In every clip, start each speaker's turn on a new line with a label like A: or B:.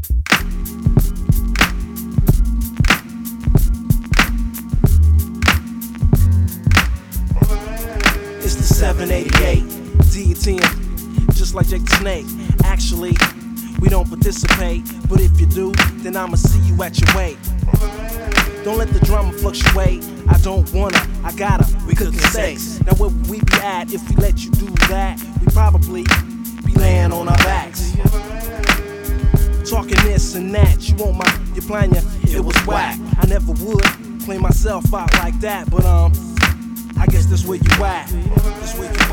A: It's the 788 DTM, just like Jake the Snake. Actually, we don't participate, but if you do, then I'ma see you at your weight. Don't let the drama fluctuate. I don't wanna, I gotta. We cooking steaks. Now where would we be at if we let you do that? We probably be laying on our backs, talking this and that. You want your plan, it was whack. I never would clean myself out like that, but I guess that's where you at. That's where you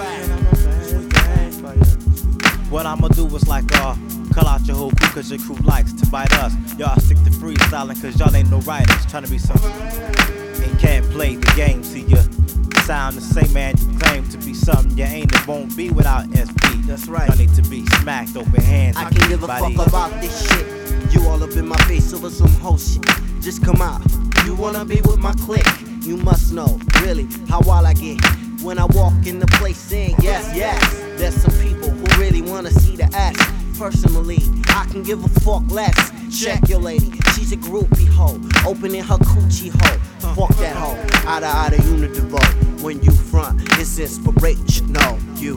A: at.
B: What I'ma do is like call out your whole crew cause your crew likes to bite us. Y'all stick to freestyling cause y'all ain't no writers. Trying to be something and can't play the game. See you sound the same man you claim to be something you ain't. It won't be without SB.
A: That's right.
B: Y'all need to be smacked open hands.
C: I can give a fuck about this shit. You all up in my face over some whole shit. Just come out. You wanna be with my clique? You must know, really, how wild I get when I walk in the place saying yes, yes. There's some people who really wanna see the ass. Personally, I can give a fuck less. Check your lady, she's a groupie hoe, opening her coochie hole. Fuck that hoe, outta Unidivo. When you front, it's inspirational. You.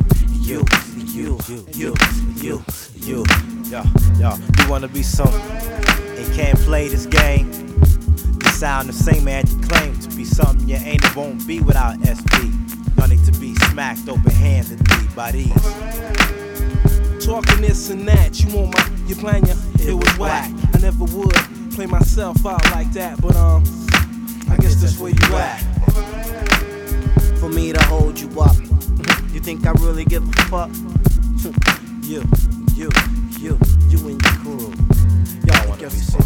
B: Yo, you wanna be something and can't play this game. You sound the same man you claim to be something you ain't. It won't be without SB. Y'all need to be smacked open-handedly by these.
A: Talking this and that, you want your plan, it was whack. I never would play myself out like that, but I guess that's where you at.
C: For me to hold you up, you think I really give a fuck? You and your crew.
B: Y'all wanna be so